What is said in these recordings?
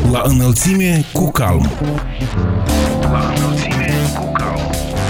La înălțime cu calm. La înălțime cu calm.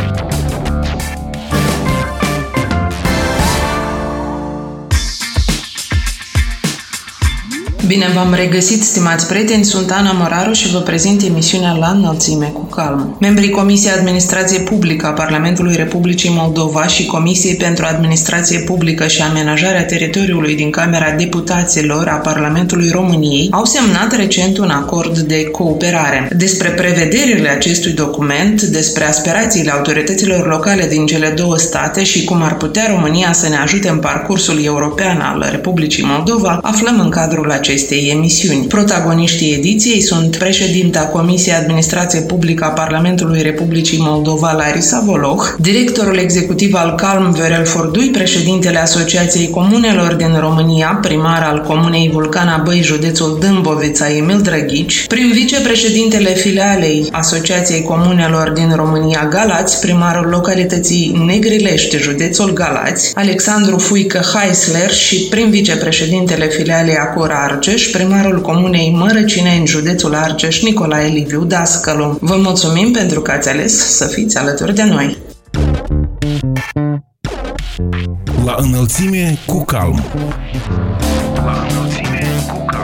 Bine v-am regăsit, stimați prieteni, sunt Ana Moraru și vă prezint emisiunea La înălțime cu calm. Membrii Comisiei Administrație Publică a Parlamentului Republicii Moldova și Comisiei pentru Administrație Publică și Amenajarea Teritoriului din Camera Deputaților a Parlamentului României au semnat recent un acord de cooperare. Despre prevederile acestui document, despre aspirațiile autorităților locale din cele două state și cum ar putea România să ne ajute în parcursul european al Republicii Moldova, aflăm în cadrul acestei emisiuni. Protagoniștii ediției sunt președinta Comisiei Administrație Publică a Parlamentului Republicii Moldova, Larisa Voloh, directorul executiv al CALM, Viorel Fordui, președintele Asociației Comunelor din România, primar al Comunei Vulcana Băi, județul Dâmbovița, Emil Drăghici, prim vicepreședintele filialei Asociației Comunelor din România, Galați, primarul localității Negrilești, județul Galați, Alexandru Fuică Heisler și prim vicepreședintele filialei Acora Argeș, primarul Comunei Mărăcineni, județul Argeș, Nicolae Liviu Dascălu. Vă mulțumim pentru că ați ales să fiți alături de noi. La înălțime cu calm. La înălțime cu calm.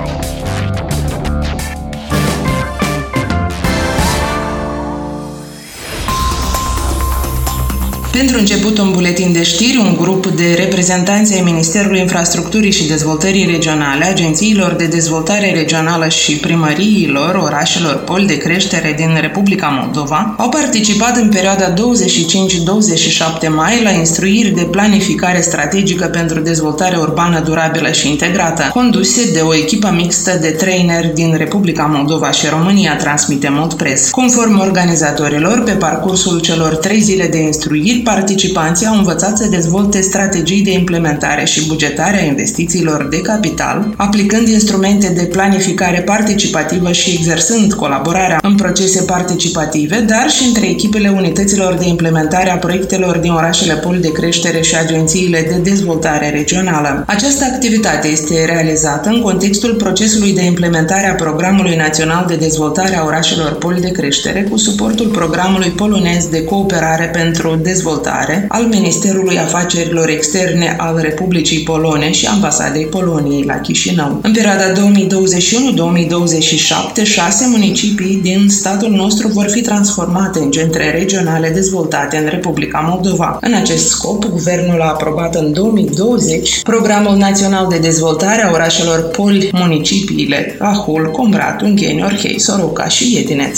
Pentru început, un buletin de știri, un grup de reprezentanți ai Ministerului Infrastructurii și Dezvoltării Regionale, agențiilor de dezvoltare regională și primăriilor orașelor poli de creștere din Republica Moldova au participat în perioada 25-27 mai la instruiri de planificare strategică pentru dezvoltare urbană durabilă și integrată, conduse de o echipă mixtă de traineri din Republica Moldova și România, transmite Moldpress. Conform organizatorilor, pe parcursul celor 3 zile de instruiri, participanții au învățat să dezvolte strategii de implementare și bugetare a investițiilor de capital, aplicând instrumente de planificare participativă și exersând colaborarea în procese participative, dar și între echipele unităților de implementare a proiectelor din orașele poli de creștere și agențiile de dezvoltare regională. Această activitate este realizată în contextul procesului de implementare a Programului Național de Dezvoltare a Orașelor Poli de Creștere cu suportul Programului Polonez de Cooperare pentru Dezvoltare al Ministerului Afacerilor Externe al Republicii Polone și Ambasadei Poloniei la Chișinău. În perioada 2021-2027, 6 municipii din statul nostru vor fi transformate în centre regionale dezvoltate în Republica Moldova. În acest scop, Guvernul a aprobat în 2020 Programul Național de Dezvoltare a Orașelor Poli, municipiile Ahul, Combrat, Ungheni, Orhei, Soroca și Iedineț.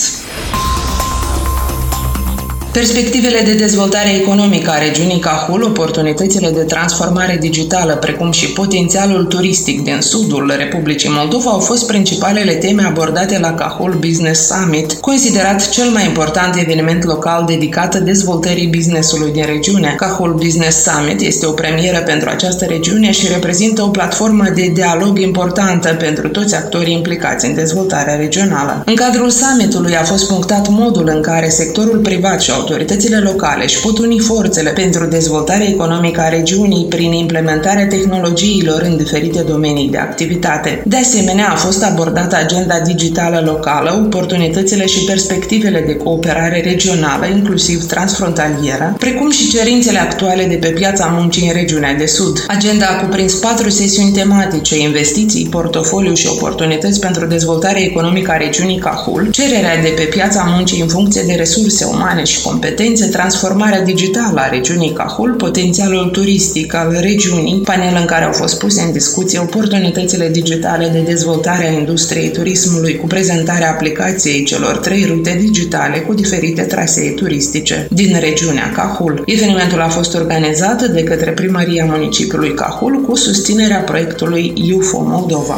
Perspectivele de dezvoltare economică a regiunii Cahul, oportunitățile de transformare digitală, precum și potențialul turistic din sudul Republicii Moldova au fost principalele teme abordate la Cahul Business Summit, considerat cel mai important eveniment local dedicat dezvoltării business-ului din regiune. Cahul Business Summit este o premieră pentru această regiune și reprezintă o platformă de dialog importantă pentru toți actorii implicați în dezvoltarea regională. În cadrul summitului a fost punctat modul în care sectorul privat și autoritățile locale își pot uni forțele pentru dezvoltarea economică a regiunii prin implementarea tehnologiilor în diferite domenii de activitate. De asemenea, a fost abordată agenda digitală locală, oportunitățile și perspectivele de cooperare regională, inclusiv transfrontalieră, precum și cerințele actuale de pe piața muncii în regiunea de sud. Agenda a cuprins 4 sesiuni tematice: investiții, portofoliu și oportunități pentru dezvoltarea economică a regiunii Cahul, cererea de pe piața muncii în funcție de resurse umane și competențe, transformarea digitală a regiunii Cahul, potențialul turistic al regiunii, panel în care au fost puse în discuție oportunitățile digitale de dezvoltare a industriei turismului cu prezentarea aplicației celor 3 rute digitale cu diferite trasee turistice din regiunea Cahul. Evenimentul a fost organizat de către Primăria Municipiului Cahul cu susținerea proiectului UFO Moldova.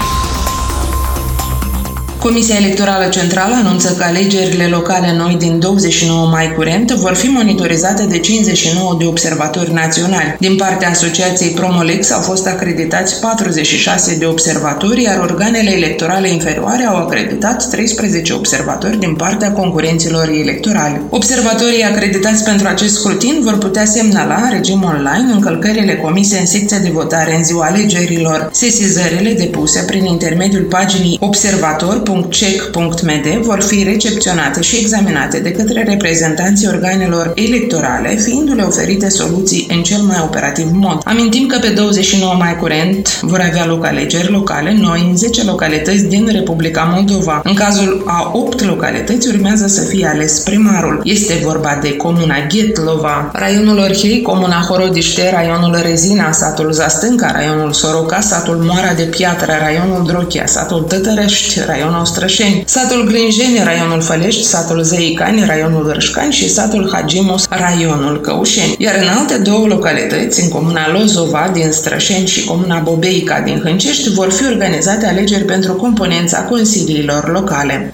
Comisia Electorală Centrală anunță că alegerile locale noi din 29 mai curent vor fi monitorizate de 59 de observatori naționali. Din partea Asociației Promolex au fost acreditați 46 de observatori, iar organele electorale inferioare au acreditat 13 observatori din partea concurenților electorali. Observatorii acreditați pentru acest scrutin vor putea semnala în regim online încălcările comise în secția de votare în ziua alegerilor, sesizările depuse prin intermediul paginii Observator vot.cec.md vor fi recepționate și examinate de către reprezentanții organelor electorale, fiindu-le oferite soluții în cel mai operativ mod. Amintim că pe 29 mai curent vor avea loc alegeri locale noi în 10 localități din Republica Moldova. În cazul a 8 localități urmează să fie ales primarul. Este vorba de comuna Ghetlova, raionul Orhei, comuna Horodiște, raionul Rezina, satul Zastânca, raionul Soroca, satul Moara de Piatră, raionul Drochia, satul Tătărești, raionul Ostrășeni, satul Grânjeni, raionul Fălești, satul Zeicani, raionul Râșcani și satul Hagimus, raionul Căușeni. Iar în alte 2 localități, în comuna Lozova din Strășeni și comuna Bobeica din Hâncești, vor fi organizate alegeri pentru componența consiliilor locale.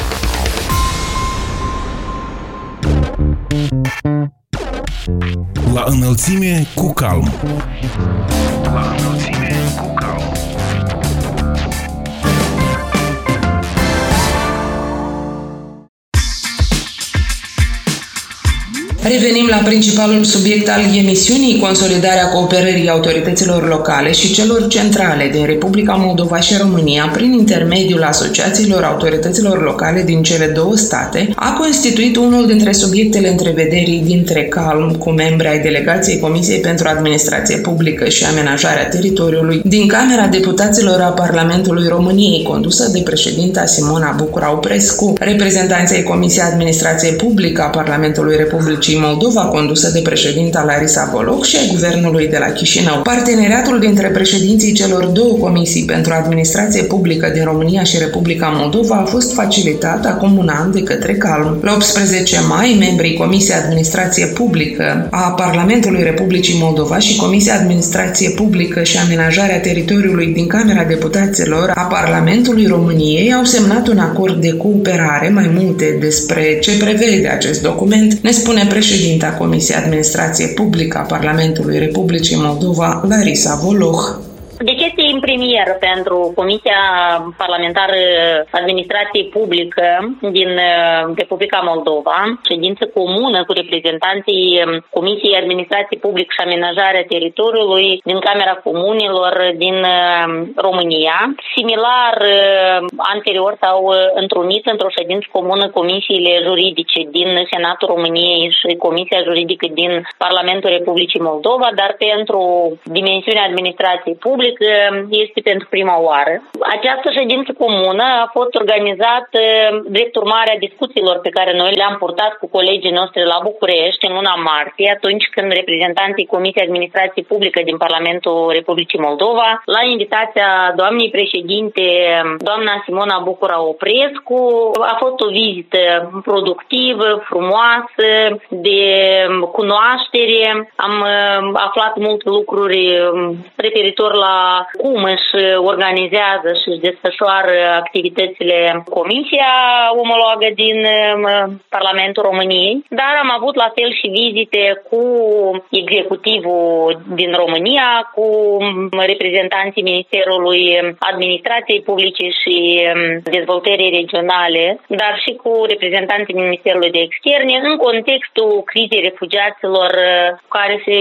La înălțime cu calm. La înălțime cu calm. Revenim la principalul subiect al emisiunii, consolidarea cooperării autorităților locale și celor centrale din Republica Moldova și România prin intermediul asociațiilor autorităților locale din cele 2 state a constituit unul dintre subiectele întrevederii dintre CALM cu membri ai delegației Comisiei pentru Administrație Publică și Amenajarea Teritoriului din Camera Deputaților a Parlamentului României, condusă de președinta Simona Bucurau-Prescu, reprezentanții ai Comisiei Administrație Publică a Parlamentului Republicii Moldova, condusă de președinta Larisa Voloch, și ai Guvernului de la Chișinău. Parteneriatul dintre președinții celor 2 comisii pentru administrație publică din România și Republica Moldova a fost facilitat acum un an de către CALM. La 18 mai, membrii Comisiei Administrație Publică a Parlamentului Republicii Moldova și Comisia Administrație Publică și Amenajarea Teritoriului din Camera Deputaților a Parlamentului României au semnat un acord de cooperare. Mai multe despre ce prevede acest document ne spune președinta Comisiei Administrație Publică a Parlamentului Republicii Moldova, Larisa Voloch. Deci este în premieră pentru Comisia Parlamentară Administrație Publică din Republica Moldova, ședință comună cu reprezentanții Comisiei Administrație Publică și Amenajarea Teritoriului din Camera Comunelor din România. Similar, anterior s-au întrunit într-o ședință comună comisiile juridice din Senatul României și Comisia Juridică din Parlamentul Republicii Moldova, dar pentru dimensiunea administrației publice este pentru prima oară. Această ședință comună a fost organizată drept urmare a discuțiilor pe care noi le-am purtat cu colegii noștri la București în luna martie, atunci când reprezentanții Comisiei Administrației Publică din Parlamentul Republicii Moldova, la invitația doamnei președinte, doamna Simona Bucurau-Prescu, a fost o vizită productivă, frumoasă, de cunoaștere. Am aflat multe lucruri referitor la cum își organizează și își desfășoară activitățile Comisia Omologă din Parlamentul României, dar am avut la fel și vizite cu executivul din România, cu reprezentanții Ministerului Administrației Publice și Dezvoltării Regionale, dar și cu reprezentanții Ministerului de Externe, în contextul crizei refugiaților care se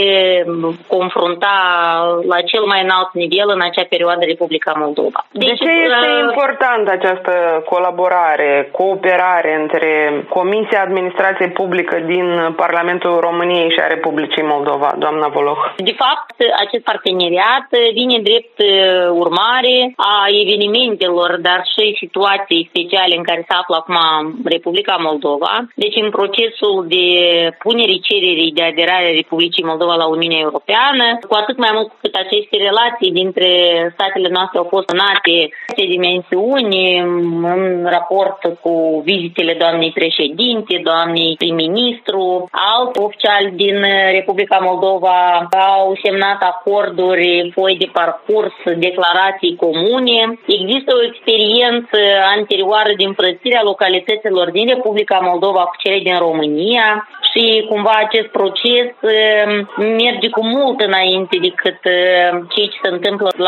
confrunta la cel mai înalt nivel în acea perioadă Republica Moldova. De ce este importantă această colaborare, cooperare între Comisia Administrației Publică din Parlamentul României și a Republicii Moldova, doamna Voloch? De fapt, acest parteneriat vine drept urmare a evenimentelor, dar și situații speciale în care se află acum Republica Moldova. Deci în procesul de punere cererii de aderare a Republicii Moldova la Uniunea Europeană, cu atât mai mult cât aceste relații dintre statele noastre au fost în alte dimensiuni, în raport cu vizitele doamnei președinte, doamnei prim-ministru, alți oficiali din Republica Moldova au semnat acorduri, foi de parcurs, declarații comune. Există o experiență anterioară de împărțirea localităților din Republica Moldova cu cele din România și cumva acest proces merge cu mult înainte decât ceea ce se întâmplă la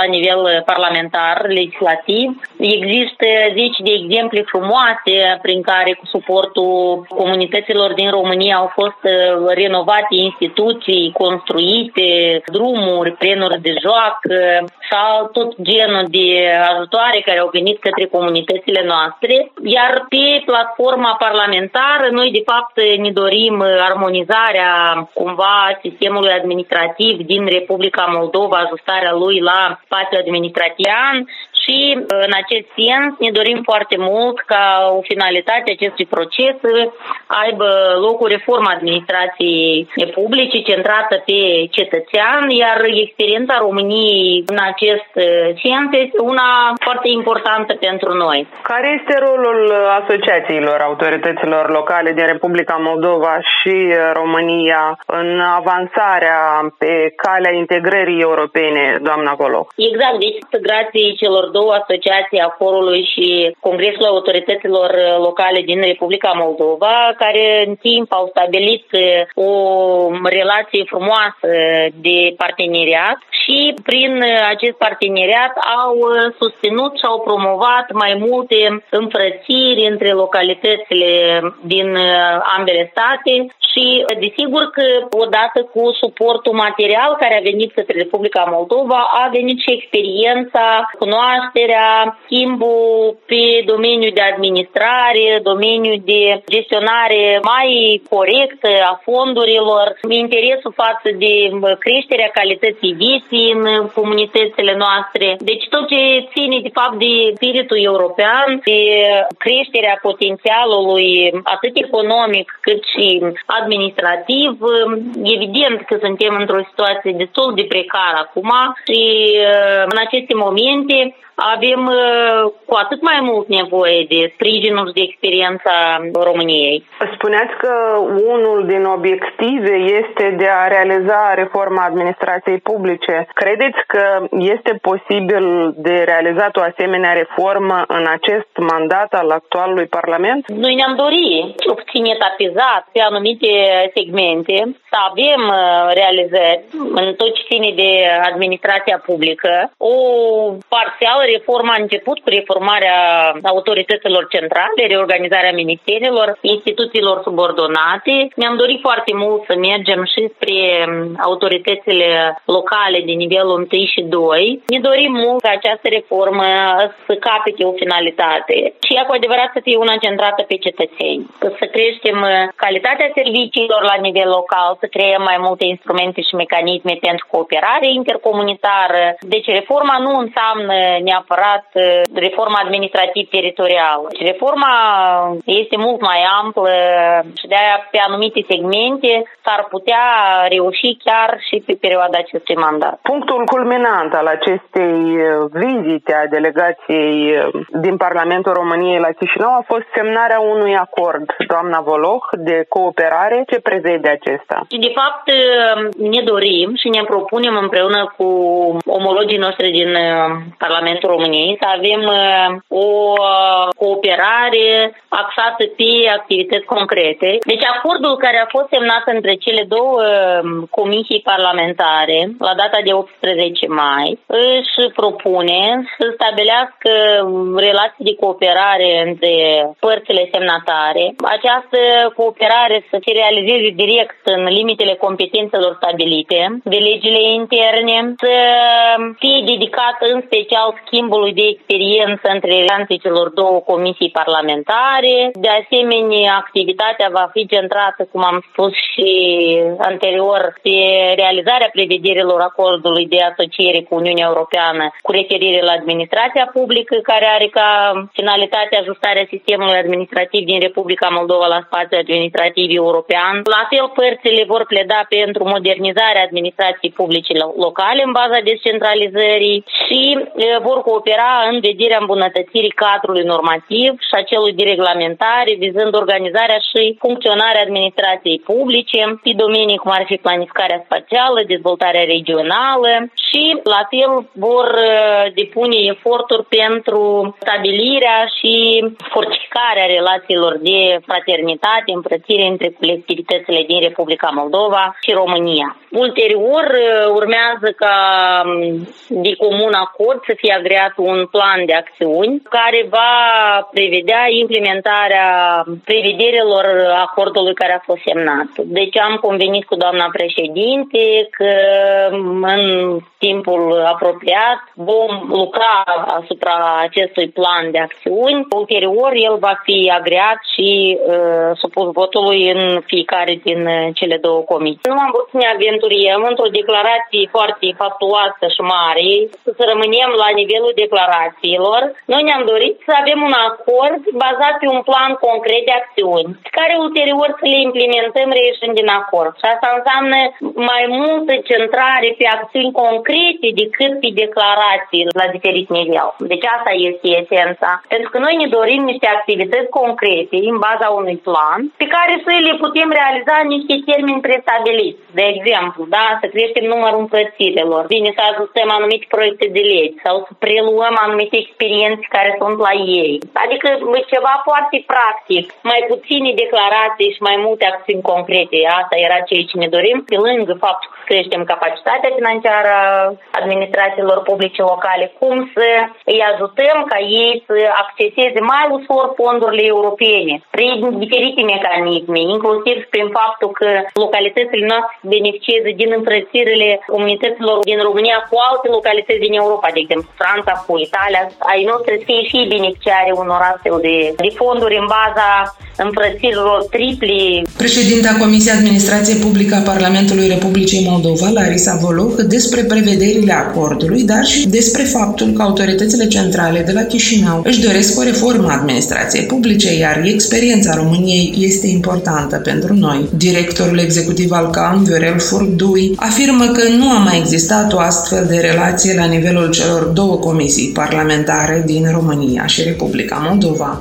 nivel parlamentar, legislativ. Există zeci de exemple frumoase prin care cu suportul comunităților din România au fost renovate instituții, construite drumuri, prenuri de joacă sau tot genul de ajutoare care au venit către comunitățile noastre. Iar pe platforma parlamentară noi de fapt ne dorim armonizarea cumva sistemului administrativ din Republica Moldova, ajustarea lui la spațiul administrativ și în acest sens ne dorim foarte mult ca o finalitate acestui proces să aibă loc o reformă administrației publice centrată pe cetățean, iar experiența României în acest sens este una foarte importantă pentru noi. Care este rolul asociațiilor autorităților locale din Republica Moldova și România în avansarea pe calea integrării europene, doamna Voloh? Exact, deci grație celor două asociații, Acorului și Congresul Autorităților Locale din Republica Moldova, care în timp au stabilit o relație frumoasă de parteneriat și prin acest parteneriat au susținut și au promovat mai multe înfrățiri între localitățile din ambele state și desigur că odată cu suportul material care a venit către Republica Moldova a venit și experiența, cunoașterea, schimbul pe domeniul de administrare, domeniul de gestionare mai corectă a fondurilor, interesul față de creșterea calității vieții în comunitățile noastre. Deci tot ce ține de fapt de spiritul european, de creșterea potențialului atât economic cât și administrativ, evident că suntem într-o situație destul de precară acum și în aceste momente avem cu atât mai mult nevoie de sprijinul și de experiența României. Spuneați că unul din obiective este de a realiza reforma administrației publice. Credeți că este posibil de realizat o asemenea reformă în acest mandat al actualului Parlament? Noi ne-am dorit, cel puțin etapizat, pe anumite segmente, să avem realizări în tot ce ține de administrația publică. O parțială reformă a început cu reformarea autorităților centrale, reorganizarea ministerilor, instituțiilor subordonate. Ne-am dorit foarte mult să mergem și spre autoritățile locale de nivelul 1 și 2. Ne dorim mult ca această reformă să capete o finalitate și ea cu adevărat să fie una centrată pe cetățeni. Să creștem calitatea serviciilor la nivel local, să creăm mai multe instrumente și mecanisme pentru cooperare intercomunitară. Deci reforma nu înseamnă neapărat reforma administrativ-teritorială. Reforma este mult mai amplă și de-aia pe anumite segmente s-ar putea reuși chiar și pe perioada acestui mandat. Punctul culminant al acestei vizite a delegației din Parlamentul României la Chișinău a fost semnarea unui acord, doamna Voloh, de cooperare. Ce prevede acesta? De fapt, ne dorim și ne propunem împreună cu omologii noștri din Parlamentul României să avem o cooperare axată pe activități concrete. Deci acordul care a fost semnat între cele două comisii parlamentare la data de 18 mai își propune să stabilească relații de cooperare între părțile semnatare. Această cooperare să se realizeze direct în limitele competențelor stabilite de legile interne, să fie dedicat în special schimbului de experiență între relații celor două comisii parlamentare. De asemenea, activitatea va fi centrată, cum am spus și anterior, pe realizarea prevederilor acordului de asociere cu Uniunea Europeană cu referire la administrația publică, care are ca finalitate ajustarea sistemului administrativ din Republica Moldova la spațiul administrativ european. La fel, părțile vor pleda pentru modernizarea administrației publice locale în baza descentralizării și vor coopera în vederea îmbunătățirii cadrului normativ și a celui de reglementare, vizând organizarea și funcționarea administrației publice pe domenii cum ar fi planificarea spațială, dezvoltarea regională și, la fel, vor depune eforturi pentru stabilirea și fortificarea relațiilor de fraternitate, împrățire între colectivitățile din Republica Moldova și România. Ulterior, urmează ca de comun acord să fie agreat un plan de acțiuni care va prevedea implementarea prevederilor acordului care a fost semnat. Deci am convenit cu doamna președinte că în timpul apropiat vom lucra asupra acestui plan de acțiuni. Ulterior, el va fi agreat și supus votului în fiecare din cele două comisii. Nu am vrut să ne aventuriem într-o declarație foarte faptuoasă și mare, să rămânem la nivelul declarațiilor. Noi ne-am dorit să avem un acord bazat pe un plan concret de acțiuni, care ulterior să le implementăm reieșind din acord. Și asta înseamnă mai multă centrare pe acțiuni concrete decât pe declarații la diferit nivel. Deci asta este esența. Pentru că noi ne dorim niște activități concrete în baza unui plan pe care să le putem realiza în niște termeni prestabiliți. De exemplu, da, să creștem numărul împrățirilor, bine să ajustăm anumite proiecte de legi sau să preluăm anumite experiențe care sunt la ei. Adică ceva foarte practic, mai puține declarații și mai multe acțiuni concrete. Asta era ceea ce ne dorim, pe lângă faptul că creștem capacitatea financiară a administrațiilor publice locale, cum să îi ajutăm ca ei să acceseze mai ușor fondurile europene prin diferite mecanisme, inclusiv prin faptul că localitățile noastre beneficiază din împrățirile comunităților din România cu alte localități din Europa, de exemplu Franța cu Italia, ai noștri să fie și beneficiari unor astfel de fonduri în baza împrățirilor tripli. Președinta Comisiei Administrație Publică a Parlamentului Republicii Moldova, Larisa Voloch, despre prevederile acordului, dar și despre faptul că autoritățile centrale de la Chișinău își doresc o reformă a administrației publice, iar experiența României este importantă pentru noi. Directorul executiv al CAM, Viorel Furdui, afirmă că nu a mai existat o astfel de relație la nivelul celor două comisii parlamentare din România și Republica Moldova.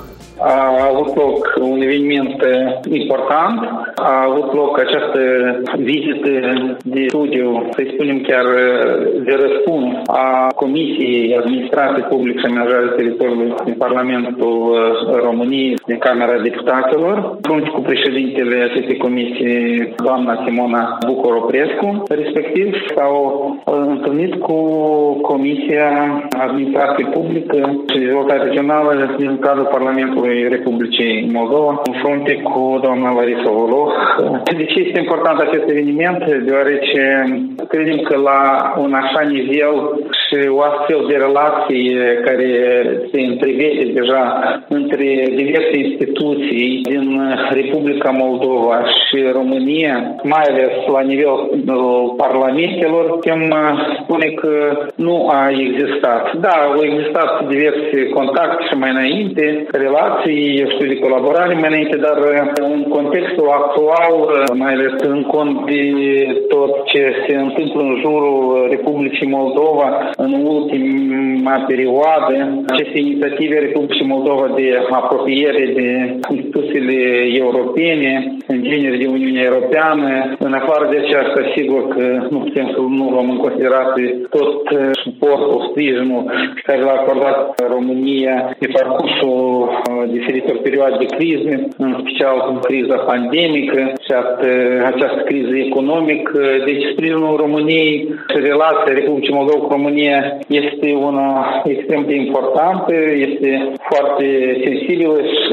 A avut loc un eveniment important, a avut loc această vizită de studiu, să-i spunem chiar de răspuns, a Comisiei Administrației Publice și Amenajare Teritoriului din Parlamentul României, din Camera Deputaților, împreună cu președintele acestei comisii, doamna Simona Bucur-Oprescu, respectiv s-au întâlnit cu Comisia Administrației Publică și Dezvoltare Regională din cadrul Parlamentului Republicii Moldova, în frunte cu doamna Larisa Voloch. De ce este important acest eveniment? Deoarece credem că la un așa nivel și o astfel de relație care se întrevede deja între diverse instituții din Republica Moldova și România, mai ales la nivelul parlamentelor, putem spune că nu a existat. Da, au existat diverse contacte și mai înainte, relații, de colaborare mai înainte, dar în contextul actual, mai ales în cont de tot ce se întâmplă în jurul Republicii Moldova în ultima perioadă, aceste inițiative Republicii Moldova de apropiere de instituțiile europene, în genere de Uniunea Europeană, în afară de aceasta, sigur că nu putem să nu luăm în considerație tot suportul, sprijinul care l-a acordat România pe parcursul diferitor perioade de crize, în special criza pandemică și această criză economică. Deci sprijinul României și relația Republicii Moldova cu România este una extrem de importantă, este foarte sensibilă și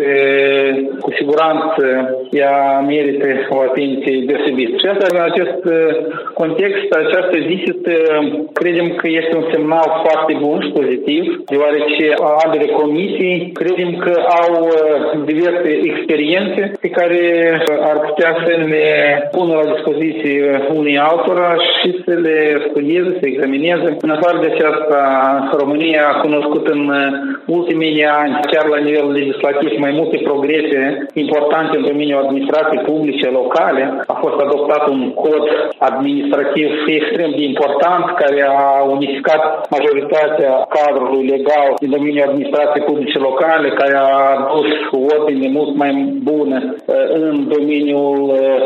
cu siguranță ea merită o atenție deosebită. Și asta, în acest context, această vizită, credem că este un semnal foarte bun și pozitiv, deoarece ambele comisii credem că au diverse experiențe pe care ar putea să le pună la dispoziție unii altora și să le studieze, să examineze. În afară de aceasta, România a cunoscut în ultimii ani, chiar la nivel legislativ, mai multe progrese importante în domeniul administrației publice locale. A fost adoptat un cod administrativ extrem de important care a unificat majoritatea cadrului legal din domeniul administrației publice locale, care a adus ordine mult mai bună în domeniul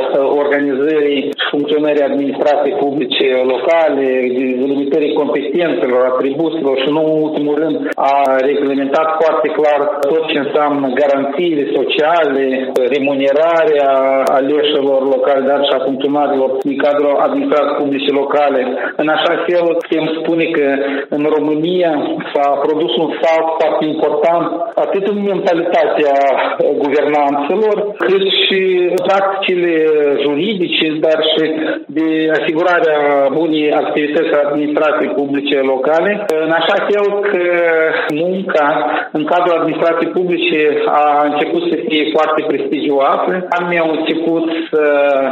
organizării și funcționării administrației publice locale, delimitării competențelor, atribuțiilor și, nu în ultimul rând, a reglementat foarte clar tot ce înseamnă garanțiile sociale, remunerare asigurarea aleșilor locale, dar și a funcționarilor din cadrul administrației publice locale. În așa fel, putem spune că în România s-a produs un salt foarte important, atât în mentalitatea guvernanțelor, cât și practicile juridice, dar și de asigurarea bunei activități administrației publice locale, în așa fel că munca în cadrul administrației publice a început să fie foarte prestigioasă. Oamenii au început să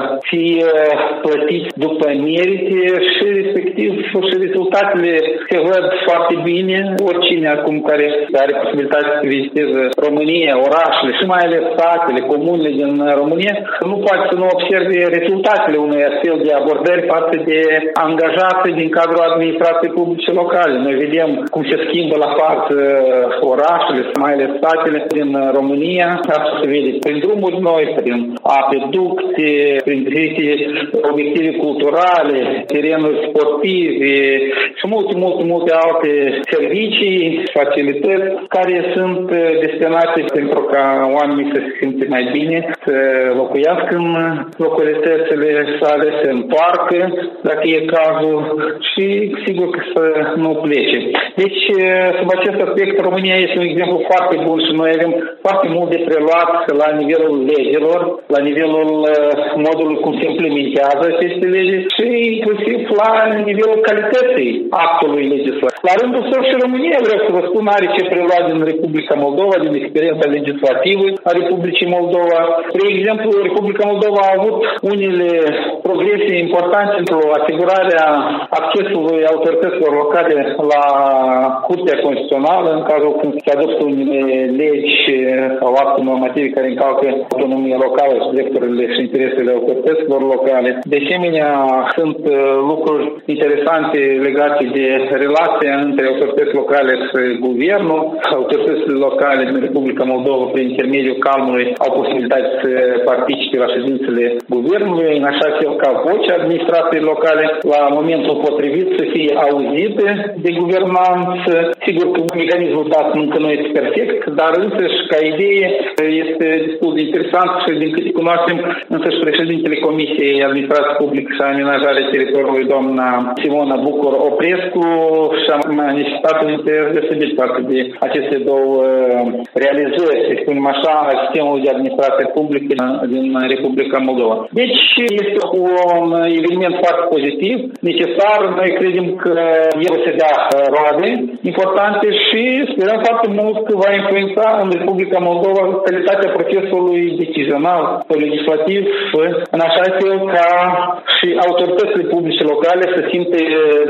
fie plătiți după merite și respectiv și rezultatele se văd foarte bine. Oricine acum care are posibilitatea să viziteze România, orașele și mai ales satele, comunele din România, nu poate să nu observe rezultatele unei astfel de abordări față de angajații din cadrul administrației publice locale. Noi vedem cum se schimbă la față orașele, mai ales satele din România. Asta se vede prin drumuri noi, prin apeducte, prin diferite obiective culturale, terenuri sportive și multe alte servicii, facilități care sunt destinate pentru ca oamenii să se simte mai bine, să locuiască în localitățile sale, să întoarcă, dacă e cazul, și sigur că să nu plece. Deci, sub acest aspect, România este un exemplu foarte bun și noi avem foarte mult de preluat la nivelul legilor, la nivelul modului cum se implementează aceste legi și inclusiv la nivelul calității actului legislativ. La rândul său și România, vreau să vă spun, are ce preluat din Republica Moldova, din experiența legislativă a Republicii Moldova. De exemplu, Republica Moldova a avut unele progrese importante pentru asigurarea accesului autorităților locale la Curtea Constituțională, în cazul când se adoptă unele legi sau acte normative care încalcă autonomia locală și drepturile și interesele autorităților locale. De asemenea, sunt lucruri interesante legate de relația între autorități locale și guvernul. Autoritățile locale din Republica Moldova, prin intermediul Calmului, au posibilitatea să participe la ședințele guvernului, în așa fel ca vocea administrației locale, la momentul potrivit, să fie auzite de guvernanță. Sigur că mecanismul dat încă nu este perfect, dar însăși, ca idee, este destul de interesant și din câte cunoaștem, însăși președintele Comisiei Administrației Publice și Amenajarea Teritoriului, doamna Simona Bucur-Oprescu, și-a manifestat un interes deosebit față de aceste două realizări, să spunem așa, a sistemului de administrație publică din Republica Moldova. Deci este un eveniment foarte pozitiv, necesar. Noi credem că el se dea roade importante și sperăm foarte mult că va influența în Republica Moldova calitatea procesului decizional, legislativ, în așa fel ca și autoritățile publice locale să simte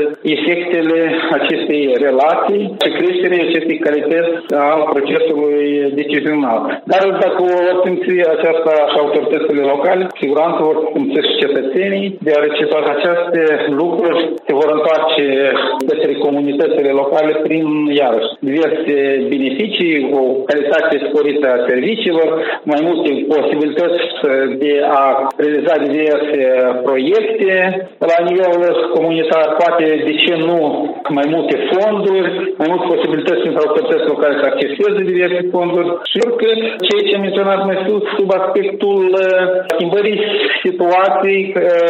efectele acestei relații și creșterea acestei calități a procesului decizional. Dar dacă vor simți aceasta și autoritățile locale, siguranță vor simți și cetățenii, deoarece toate aceste lucruri se vor întoarce către comunitățile locale prin, iarăși, diverse beneficii, o calitate sporită a serviciilor, mai multe posibilități de a realiza diverse proiecte la nivel comunitar, poate, de ce nu, mai multe fonduri, mai multe posibilități pentru autorități locale să acceseze diverse fonduri. Și că ceea ce am menționat mai sus, sub aspectul schimbării situației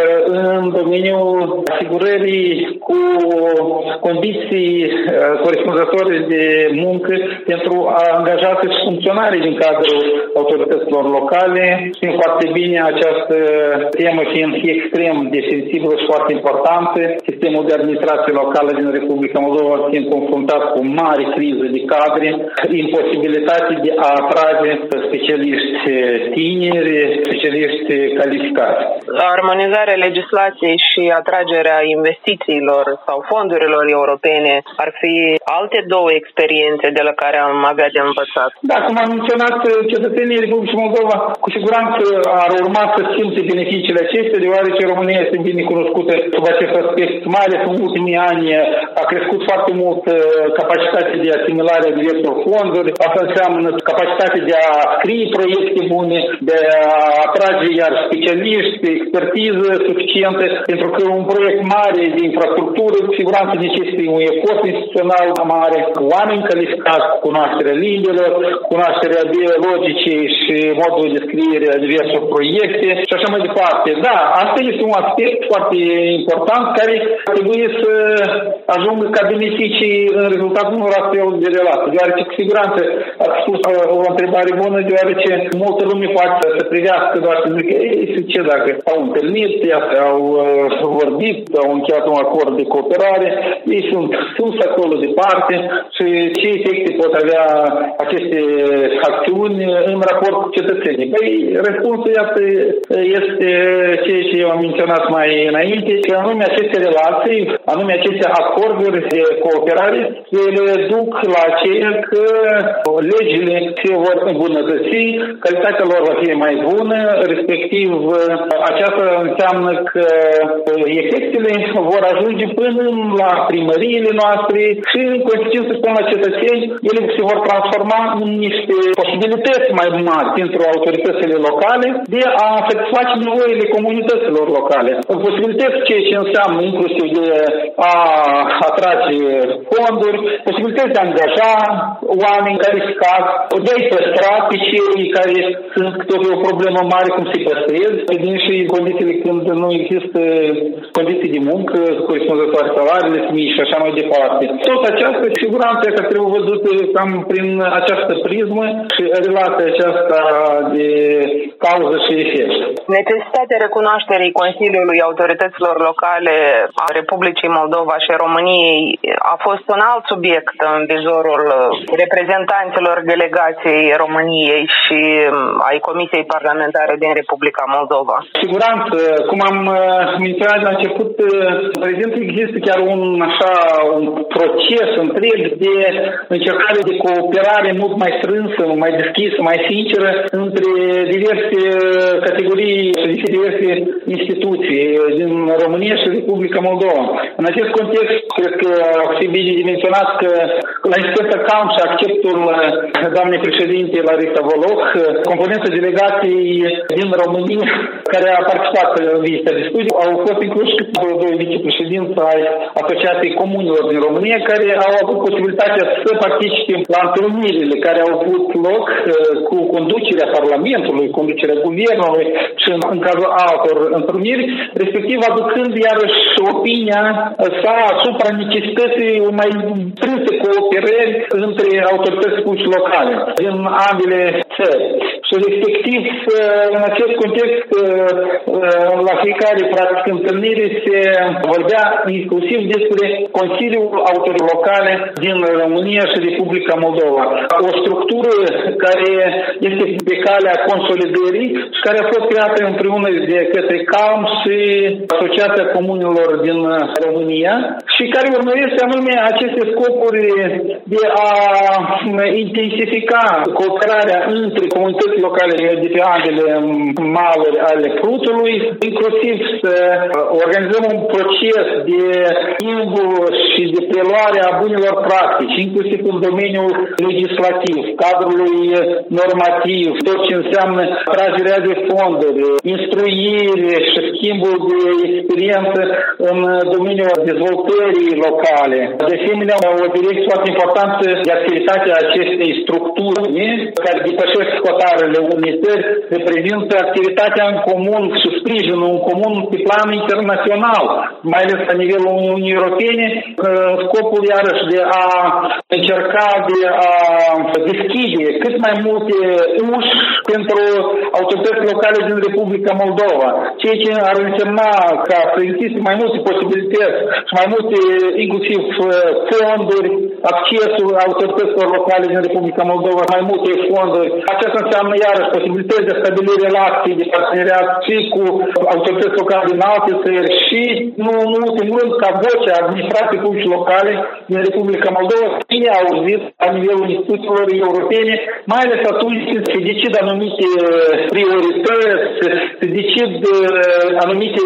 în domeniul asigurării cu condiții corespunzătoare de muncă pentru angajați și funcționari din cadrul autorităților locale. Știm foarte bine această temă fiind extrem de sensibilă și foarte importantă. Sistemul de administrație locală din Republica Moldova fiind confruntat cu mare criză de cadre, imposibilitate de a atrage specialiști tineri, specialiști calificați. Armonizarea legislației și atragerea investițiilor sau fondurilor europene ar fi alte două experiențe de la care am avea de învățat. Da, cum am menționat, cetățenii Republicii Moldova cu siguranță ar urma să simte beneficiile acestea, deoarece România este bine cunoscută sub acest aspect, mai ales în ultimii ani a crescut crescut foarte mult capacitatea de asimilare a diverselor fonduri. Asta înseamnă capacitatea de a scrie proiecte bune, de a atrage iar specialiști, expertiză suficientă, pentru că un proiect mare de infrastructură, cu siguranță necesită un efort instituțional mare, oameni calificați, cunoașterea limbilor, cunoașterea biologice și modul de scriere a diverselor proiecte și așa mai departe. Da, asta este un aspect foarte important care trebuie să ajungă ca beneficii în rezultatul unor astfel de relații. Deoarece, cu siguranță, ați spus o întrebare bună, deoarece multă lume poate să privească doar să zică, ce dacă au întâlnit, au vorbit, au încheiat un acord de cooperare, ei sunt sus acolo departe și ce efecte pot avea aceste acțiuni în raport cu cetățenii? Păi, răspunsul este ceea ce eu am menționat mai înainte, că anume aceste relații, anume aceste acorduri de cooperare, ele duc la ceea că legile se vor îmbunătăți, calitatea lor va fi mai bună, respectiv aceasta înseamnă că efectele vor ajunge până la primăriile noastre și în consecință până la cetățeni, ele se vor transforma în niște posibilități mai mari pentru autoritățile locale de a satisface nevoile comunităților locale. Posibilități ceea ce înseamnă inclusiv de a atrage fonduri, posibilități de a angaja oameni calificați, de a-i păstra pe cei care sunt tot o problemă mare cum se păstrez, și în condițiile când nu există condiții de muncă, corespunzătoare salariile mici și așa mai departe. Tot aceasta, siguranță că trebuie văzut cam prin această prismă și relația aceasta de cauză și efect. Necesitatea recunoașterii Consiliului Autorităților Locale a Republicii Moldova și României a fost un alt subiect în vizorul reprezentanților delegației României și ai Comisiei Parlamentare din Republica Moldova. Siguranță, cum am menționat la început, prezent există chiar un proces întreg de încercare de cooperare mult mai strânsă, mai deschisă, mai sinceră între diverse categorii și diverse instituții din România și Republica Moldova. În acest context, cred că ar fi bine de menționat că la instanța CAM și acceptul doamnei președinte Larisa Voloch, componența delegației din România care a participat în vizita de studiu, au fost incluși doi vicepreședinți ai Asociației Comunilor din România care au avut posibilitatea să participe la întâlnirile care au avut loc cu conducerea Parlamentului, conducerea Guvernului și în cazul altor întâlniri, respectiv aducând iarăși opinia sa asupra necesității mai strânse cooperări între autorități publice locale din ambele țări. Și respectiv, în acest context, la fiecare practic întâlnire se vorbea inclusiv despre Consiliul Autorităților Locale din România și Republica Moldova. O structură care este pe calea consolidării și care a fost creată împreună de către CAM și Asociația Comunilor din România și care urmărește anume aceste scopuri de a intensifica cooperarea între comunități locale de pe ambele maluri ale Prutului, inclusiv să organizăm un proces de schimb și de preluare a bunelor practici, inclusiv în domeniul legislativ, cadrului normativ, tot ce înseamnă tragerea de fonduri, instruire și schimbul de experiență în domeniul dezvoltării locale. De asemenea, o direcție foarte importantă de activitatea acestei structuri care depășesc hotarele unei țări reprezintă activitatea în comun și sprijinul în comun pe plan internațional, mai ales la nivelul Uniunii Europene, scopul iarăși de a încerca de a deschide cât mai multe uși pentru autorități locale din Republica Moldova, ceea ce ar însemna ca să existe mai multe posibilități și mai multe, inclusiv fonduri, accesul autorităților locale din Republica Moldova, mai multe fonduri. Aceasta înseamnă iarăși posibilități de a stabili relații de parteneriat și cu autorități locale din alte țări și, nu în ultimul rând, ca vocea administrației publice locale din Republica Moldova bine auzit la nivelul instituțiilor europene, mai ales atunci când se decid anumite priorități, se decid anumite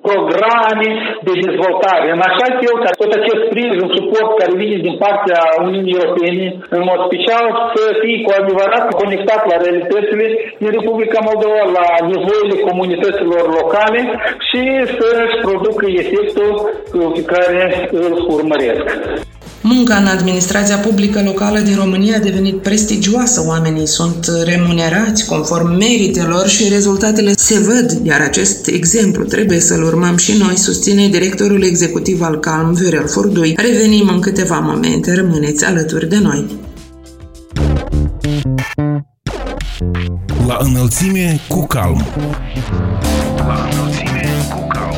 programe de dezvoltare, în așa fel ca tot acest sprijin, suport care vine din partea Uniunii Europene, în mod special să fie cu adevărat conectat la realitățile din Republica Moldova, la nevoile comunităților locale și să-și producă efectul pe care îl urmăresc. Munca în administrația publică locală din România a devenit prestigioasă. Oamenii sunt remunerați conform meritelor și rezultatele se văd, iar acest exemplu trebuie să-l urmăm și noi, susține directorul executiv al CALM, Viorel Furdui. Revenim în câteva momente, rămâneți alături de noi. La înălțime cu CALM. La înălțime cu CALM.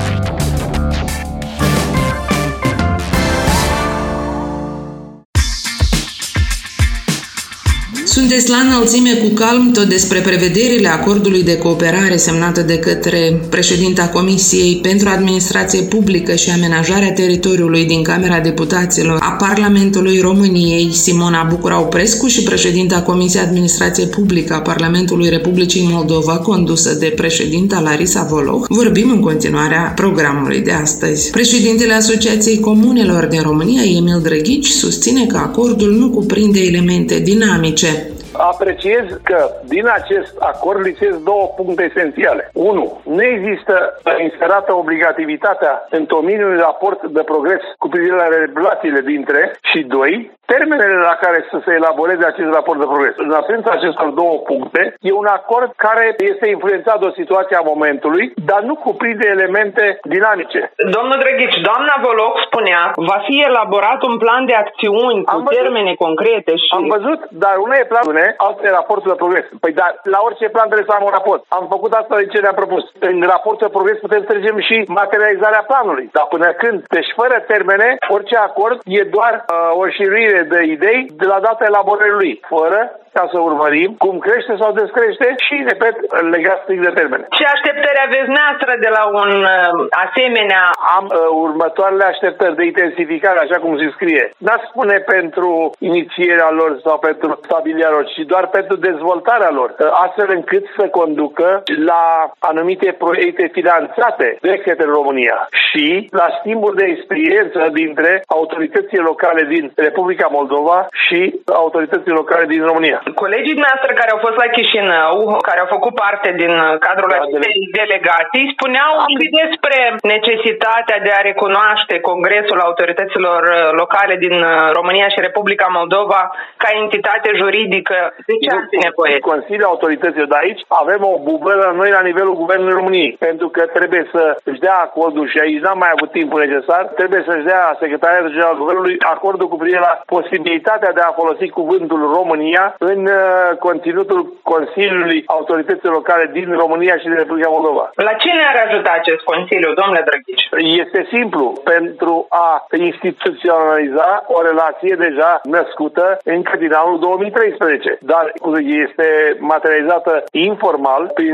Sunteți la înălțime cu CALM, tot despre prevederile acordului de cooperare semnată de către președinta Comisiei pentru Administrație Publică și Amenajarea Teritoriului din Camera Deputaților a Parlamentului României, Simona Bucurau-Prescu, și președinta Comisiei Administrație Publică a Parlamentului Republicii Moldova, condusă de președinta Larisa Voloh. Vorbim în continuarea programului de astăzi. Președintele Asociației Comunelor din România, Emil Drăghici, susține că acordul nu cuprinde elemente dinamice. Apreciez că din acest acord lipsesc două puncte esențiale. 1. Nu există inserată obligativitatea în domeniul de raport de progres cu privire la relațiile dintre și 2. Termenele la care să se elaboreze acest raport de progres. În absența acestor două puncte, e un acord care este influențat de o situație a momentului, dar nu cuprinde elemente dinamice. Domnul Drăghici, doamna Voloh spunea, va fi elaborat un plan de acțiuni cu termene concrete și... Am văzut, dar una e planul, altul e raportul de progres. Păi dar la orice plan trebuie să am un raport. Am făcut asta de ce ne-am propus. În raportul de progres putem să trecem și materializarea planului. Dar până când? Deci fără termene, orice acord e doar o șiruire de idei de la data elaborării lui, fără ca să urmărim cum crește sau descrește și, repet, legat strict de termene. Ce așteptări aveți noastră de la un asemenea? Am următoarele așteptări de intensificare, așa cum se scrie. N-aș spune pentru inițierea lor sau pentru stabilirea lor, ci doar pentru dezvoltarea lor, astfel încât să conducă la anumite proiecte finanțate de către România și la schimburi de experiență dintre autoritățile locale din Republica Moldova și autoritățile locale din România. Colegii noastre care au fost la Chișinău, care au făcut parte din cadrul acestei delegații, spuneau și despre necesitatea de a recunoaște Congresul Autorităților Locale din România și Republica Moldova ca entitate juridică. De ce ar fi nevoie? Consiliul Autorităților de aici avem o bublă noi la nivelul Guvernului României, pentru că trebuie să își dea acordul și aici n-am mai avut timpul necesar, trebuie să-și dea Secretariatul General al Guvernului acordul cu privire la posibilitatea de a folosi cuvântul România în conținutul Consiliului Autorităților Locale din România și din Republica Moldova. La ce ne-ar ajuta acest Consiliu, domnule Drăghici? Este simplu, pentru a instituționaliza o relație deja născută încă din anul 2013, dar este materializată informal prin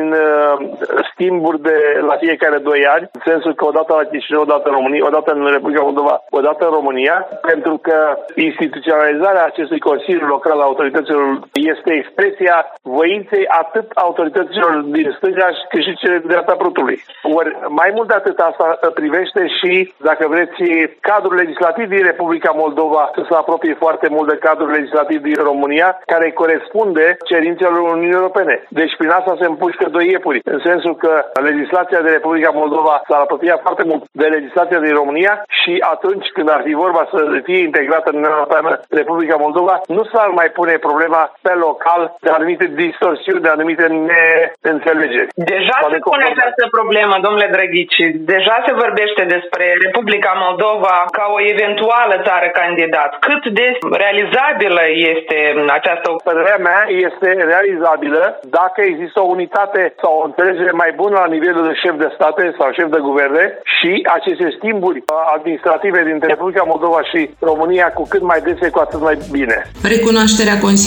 schimburi de la fiecare 2 ani, în sensul că odată la Chișinău, odată în România, odată în Republica Moldova, odată în România, pentru că instituționalizarea acestui Consiliu Local al Autorităților este expresia voinței atât autorităților din stânga cât și cele de dreapta prutului. Ori mai mult de atât asta privește și, dacă vreți, cadrul legislativ din Republica Moldova să se apropie foarte mult de cadrul legislativ din România, care corespunde cerințelor Uniunii Europene. Deci prin asta se împușcă 2 iepuri, în sensul că legislația de Republica Moldova s-ar apropia foarte mult de legislația din România și atunci când ar fi vorba să fie integrată în Uniunea Europeană Republica Moldova, nu s-ar mai pune problema pe local de anumite distorsiuni, de anumite neînțelegeri. Deja se pune această problemă, domnule Drăghici. Deja se vorbește despre Republica Moldova ca o eventuală țară candidat. Cât de realizabilă este această... Părerea mea este realizabilă dacă există o unitate sau o înțelegere mai bună la nivelul de șef de state sau șef de guverne și aceste schimburi administrative dintre Republica Moldova și România cu cât mai dese, cu atât mai bine. Recunoașterea Consiliului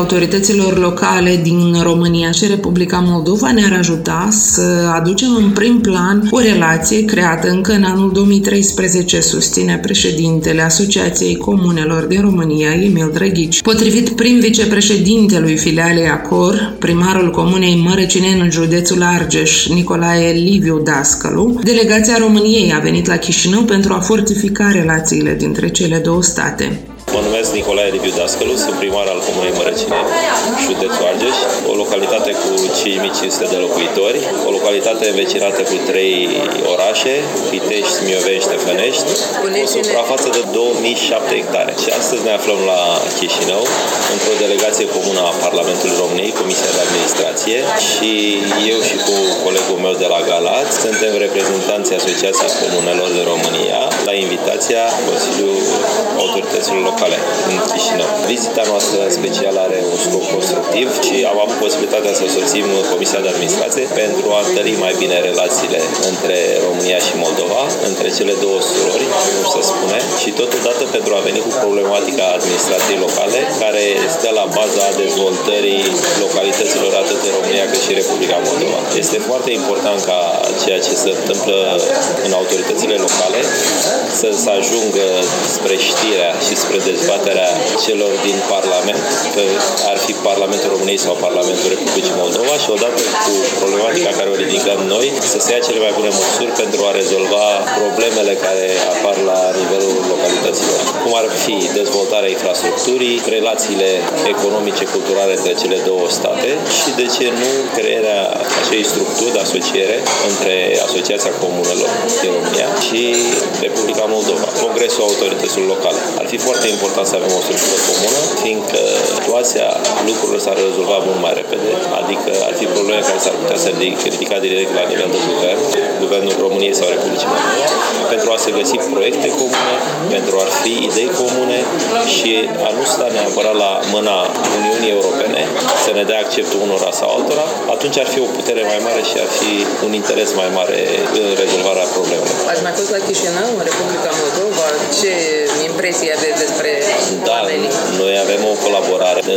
autorităților locale din România și Republica Moldova ne-ar ajuta să aducem în prim plan o relație creată încă în anul 2013, susține președintele Asociației Comunelor din România, Emil Drăghici. Potrivit prim vicepreședintelui filialei ACOR, primarul comunei Mărăcineni în județul Argeș, Nicolae Liviu Dascălu, delegația României a venit la Chișinău pentru a fortifica relațiile dintre cele două state. Mă numesc Nicolae Liviu Dascălu, sunt primar al comunei Mărăcineni, județul Argeș, o localitate cu 5500 de locuitori, o localitate învecinată cu 3 orașe, Pitești, Mioveni, Ștefănești, o suprafață de 2007 hectare. Și astăzi ne aflăm la Chișinău, într-o delegație comună a Parlamentului României, Comisia de Administrație, și eu și cu colegul meu de la Galați suntem reprezentanții Asociației Comunelor din România la invitația Consiliului Autorităților Locale în Chișinău. Vizita noastră specială are un scop constructiv și am avut posibilitatea să soțim Comisia de Administrație pentru a întări mai bine relațiile între România și Moldova, între cele două surori, cum se spune, și totodată pentru a veni cu problematica administrației locale, care stă la baza dezvoltării localităților atât în România cât și Republica Moldova. Este foarte important ca ceea ce se întâmplă în autoritățile locale să se ajungă spre știrea și spre dezbaterea celor din Parlament, că ar fi Parlamentul României sau Parlamentul Republicii Moldova, și odată cu problematica care o ridicăm noi, să se ia cele mai bune măsuri pentru a rezolva problemele care apar la nivelul localităților. Cum ar fi dezvoltarea infrastructurii, relațiile economice, culturale între cele două state și, de ce nu, crearea acelei structuri de asociere între Asociația Comunelor din România și Republica Moldova, Congresul Autorităților Locale. Ar fi foarte important să avem o structură comună, fiindcă situația lucrurilor s-ar rezolva mult mai repede, adică ar fi probleme care s-ar putea să ridica direct la nivel de guvernul României sau Republicii Moldova, pentru a se găsi proiecte comune, pentru a fi idei comune și a nu sta neapărat la mâna Uniunii Europene să ne dea acceptul unora sau altora, atunci ar fi o putere mai mare și ar fi un interes mai mare în rezolvarea problemelor. Ați mai fost la Chișinău, în Republica Moldova? Ce impresii aveți despre oamenii? Noi avem o colaborare în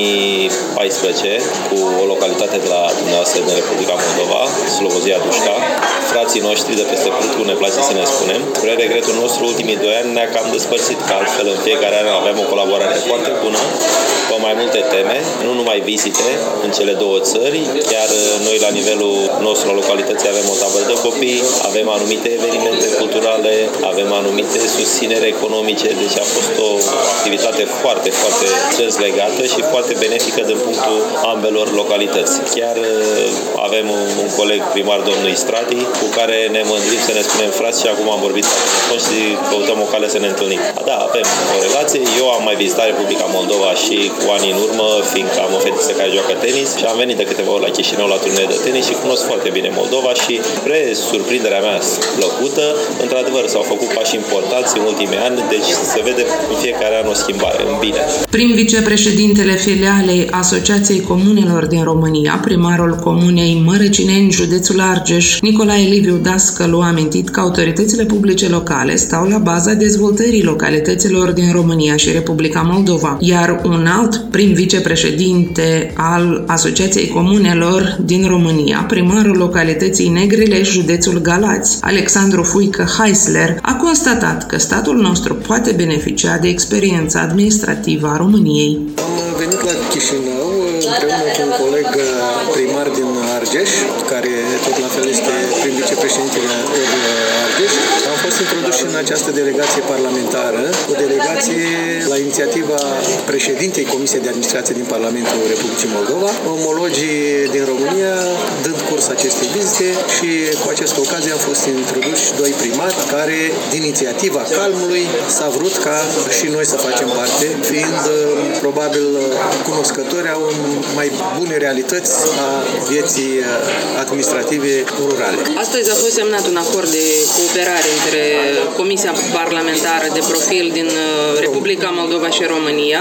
2014 cu o localitate de la dumneavoastră din Republica Moldova, Slobozia Dușca, frații noștri de peste Prutcu, ne place să ne spunem. Spre regretul nostru, ultimii 2 ani ne-a cam despărțit, că altfel în fiecare an avem o colaborare foarte bună pe mai multe teme, nu numai vizite în cele două țări, chiar noi la nivelul nostru la localității avem o tabără de copii, avem anumite evenimente culturale, avem anumite susținere economice, deci a fost o activitate foarte, foarte strâns legată și foarte benefică din punctul ambelor localități. Chiar avem un coleg primar, domnul Istrati, cu care ne mândrim să ne spunem frați, și acum am vorbit la telefon și căutăm o cale să ne întâlnim. Da, avem o relație. Eu am mai vizitat Republica Moldova și cu ani în urmă, fiindcă am o fetiță care joacă tenis și am venit de câteva ori la Chișinău la turnee de tenis și cunosc foarte bine Moldova și, spre surprinderea mea plăcută, într-adevăr s-au făcut pași importanți în ultimii ani, deci se vede în fiecare an o schimbare, în bine. Prim vicepreședintele filialei Asociației Comunelor din România, primarul comunei Mărăcineni, județul Argeș, Nicolae Liviu Dascălu, a amintit că autoritățile publice locale stau la baza dezvoltării localităților din România și Republica Moldova, iar un alt prim vicepreședinte al Asociației Comunelor din România, primarul localității Negrele, județul Galați, Alexandru Fuică Heisler, a constatat că statul nostru poate beneficia de experiența administrativă a României. Am venit la Chișinău împreună cu un coleg primar din Argeș, care tot la fel este prim vicepreședintele Argeș. Am fost introduși în această delegație parlamentară, o delegație la inițiativa președintei Comisiei de Administrație din Parlamentul Republicii Moldova, omologii din România, dând curs acestei vizite, și cu această ocazie am fost introduși 2 primari care, din inițiativa Calmului, s-a vrut ca și noi să facem parte, fiind probabil cunoscători a mai bune realități a vieții administrative rurale. Astăzi a fost semnat un acord de cooperare între Comisia Parlamentară de Profil din Republica Moldova și România.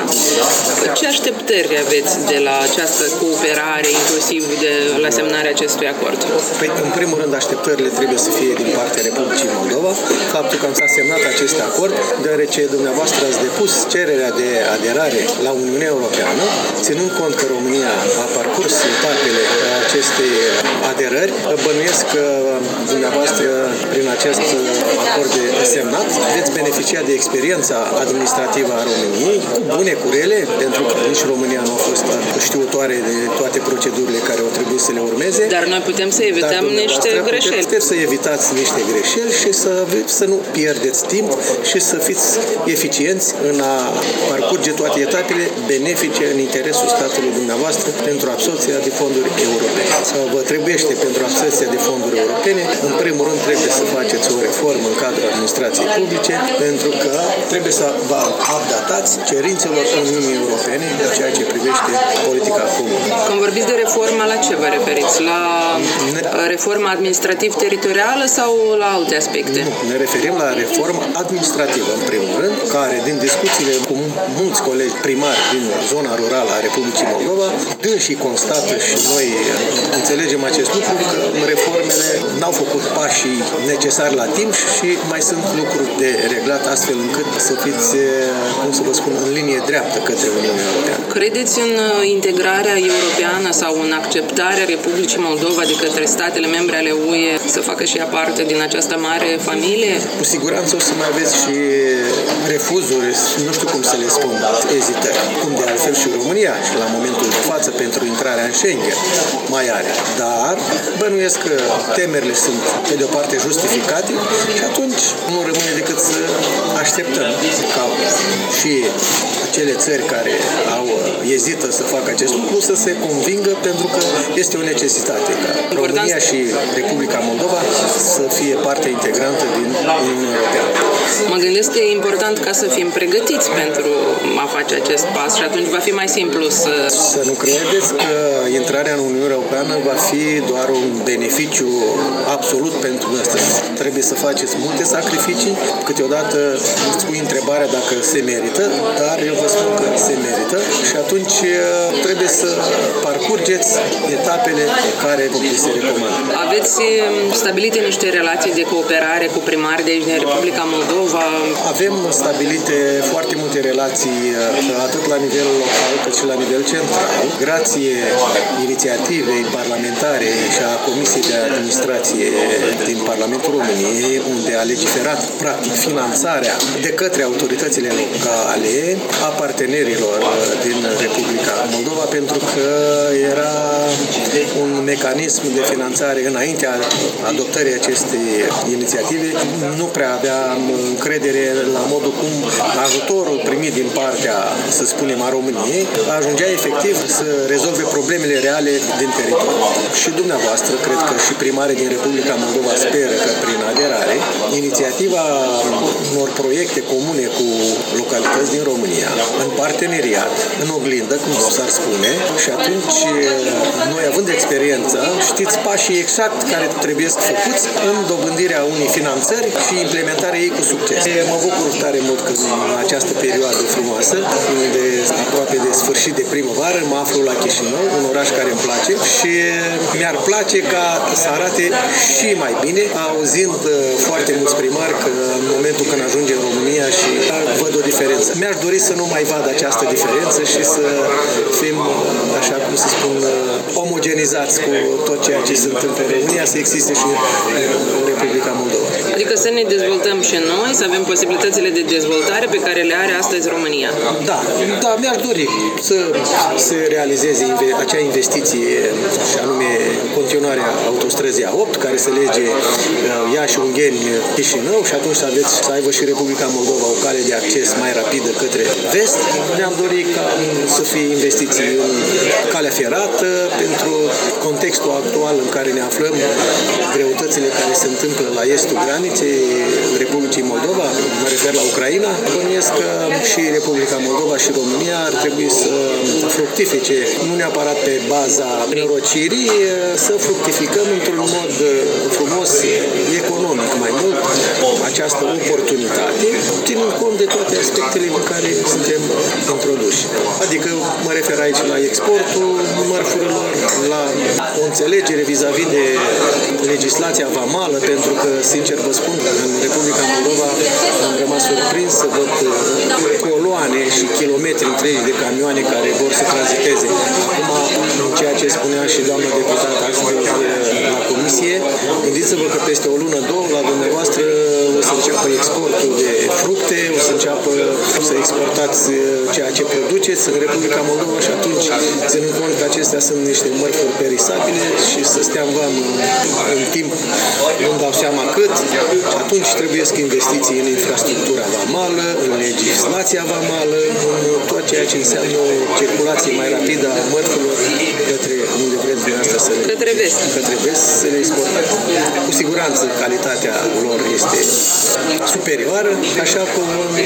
Ce așteptări aveți de la această cooperare, inclusiv de la semnarea acestui acord? Păi, în primul rând, așteptările trebuie să fie din partea Republicii Moldova. Faptul că s-a semnat acest acord, deoarece dumneavoastră ați depus cererea de aderare la Uniunea Europeană, ținând cont că România a parcurs etapele acestei aderări, bănuiesc că dumneavoastră, prin acest acord semnat, veți beneficia de experiența administrativă a României, cu bune, cu rele, pentru că nici România nu a fost știutoare de toate procedurile care au trebuit să le urmeze. Dar noi putem să evităm niște greșeli. Sper să evitați niște greșeli și să nu pierdeți timp și să fiți eficienți în a parcurge toate etapele benefice în interesul statului dumneavoastră pentru absorbția de fonduri europene. Vă trebuiește pentru absorbția de fonduri europene, în primul rând trebuie să faceți o reformă în cadrul administrației publice, pentru că trebuie să vă updatați cerințelor Uniunii Europene în ceea ce privește politica comună. Când vorbiți de reformă, la ce vă referiți? La reforma administrativ-teritorială sau la alte aspecte? Nu, ne referim la reformă administrativă, în primul rând, care, din discuțiile cu mulți colegi primari din zona rurală a Republicii Moldova, dânsii constată și noi înțelegem acest lucru, că reformele n-au făcut pașii necesari la timp și mai sunt lucruri de reglat, astfel încât să fiți, cum să vă spun, în linie dreaptă către Uniunea Europeană. Credeți în integrarea europeană sau în acceptarea Republicii Moldova de către statele membre ale UE să facă și ea parte din această mare familie? Cu siguranță o să mai aveți și refuzuri, nu știu cum să le spun, ezitări. Cum de altfel și România, și la momentul de față, pentru intrarea în Schengen, mai are. Dar bănuiesc că temerile sunt, pe de o parte, justificate și atunci nu rămâne decât să așteptăm ca și acele țări care ezită să facă acest lucru să se convingă, pentru că este o necesitate ca România și Republica Moldova să fie parte integrantă din Uniunea Europeană. Mă gândesc că e important ca să fim pregătiți pentru a face acest pas și atunci va fi mai simplu să... Să nu credeți că intrarea în Uniunea Europeană va fi doar un beneficiu absolut pentru asta. Trebuie să faceți multe sacrificii, câteodată îți pui întrebarea dacă se merită, dar eu vă spun că se merită și atunci trebuie să parcurgeți etapele care vi se recomandă. Aveți stabilite niște relații de cooperare cu primari de aici din Republica Moldova? Avem stabilite foarte multe relații atât la nivel local cât și la nivel central. Grație inițiativei parlamentare și a Comisiei de Administrație din Parlamentul României, unde a legiferat practic finanțarea de către autoritățile locale a partenerilor din Republica Moldova, pentru că era un mecanism de finanțare înaintea adoptării acestei inițiative. Nu prea aveam încredere la modul cum ajutorul primit din partea, să spunem, a României ajungea efectiv să rezolve problemele reale din teritoriu. Și dumneavoastră, cred că și primarii din Republica Moldova speră că prin aderare, inițiativa unor proiecte comune cu localități din România, în parteneriat, în oglindă, cum s-ar spune, și atunci noi, având experiență, știți pașii exact care trebuie să făcuți în dobândirea unei finanțări și implementarea ei cu succes. Mă bucur tare mult că în această perioadă frumoasă, unde aproape de sfârșit de primăvară, mă aflu la Chișinău, un oraș care îmi place și mi-ar place ca să arate și mai bine, auzind foarte mulți primari că în momentul când ajunge în România și văd o diferență. Mi-aș dori să nu mai vad această diferență și să fim, așa cum se spun, omogenizați cu tot ceea ce se întâmplă în România, să existe și în Republica Moldova. Adică să ne dezvoltăm și noi, să avem posibilitățile de dezvoltare pe care le are astăzi România. Da, mi-aș dori să se realizeze acea investiție, și anume continuarea autostrăzii A8, care se lege Iași, Ungheni, Chișinău, și atunci să aibă și Republica Moldova o cale de acces mai rapidă către vest. Ne-am dorit ca să fie investiții în calea ferată, pentru contextul actual în care ne aflăm, greutățile care se întâmplă la estul graniței Republicii Moldova, mă refer la Ucraina, bănuiesc că și Republica Moldova și România ar trebui să fructifice, nu neapărat pe baza nerocirii, să fructificăm într-un mod frumos, economic mai mult, această oportunitate, ținând cont de toate aspectele în care suntem introduși. Adică mă refer aici la exportul mărfurilor, la o înțelegere vis-a-vis de legislația vamală, pentru că, sincer vă spun, în Republica Moldova am rămas surprins să văd coloane și kilometri întregi de camioane care vor să tranziteze. Acum, ceea ce spunea și doamna deputată astăzi la comisie, gândiți-vă că peste o lună, două, la dumneavoastră o să înceapă exportul de fructe, o să înceapă să exportați ceea ce produceți în Republica Moldova și atunci, ținând cont că acestea sunt niște mărfuri perisabile și să stea în vamă în timp, nu-mi dau seama cât, și atunci trebuie să investiții în infrastructura vamală, în legislația vamală, în tot ceea ce înseamnă o circulație mai rapidă a mărfurilor către unde vreți dumneavoastră să către vest să le exportați. Cu siguranță calitatea lor este superioară, așa cum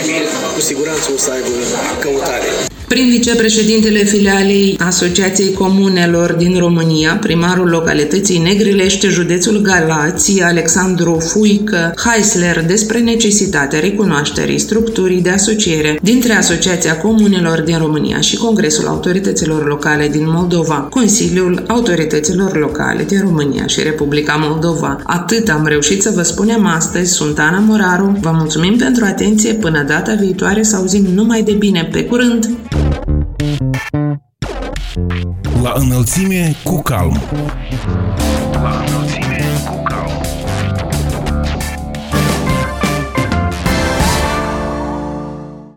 cu siguranță o să aibă căutare. Prin vicepreședintele filialei Asociației Comunelor din România, primarul localității Negrilește, județul Galați, Alexandru Fuică Heisler, despre necesitatea recunoașterii structurii de asociere dintre Asociația Comunelor din România și Congresul Autorităților Locale din Moldova, Consiliul Autorităților Locale din România și Republica Moldova. Atât am reușit să vă spunem astăzi. Sunt Ana Moraru. Vă mulțumim pentru atenție. Până data viitoare să auzim numai de bine. Pe curând! La înălțime cu calm.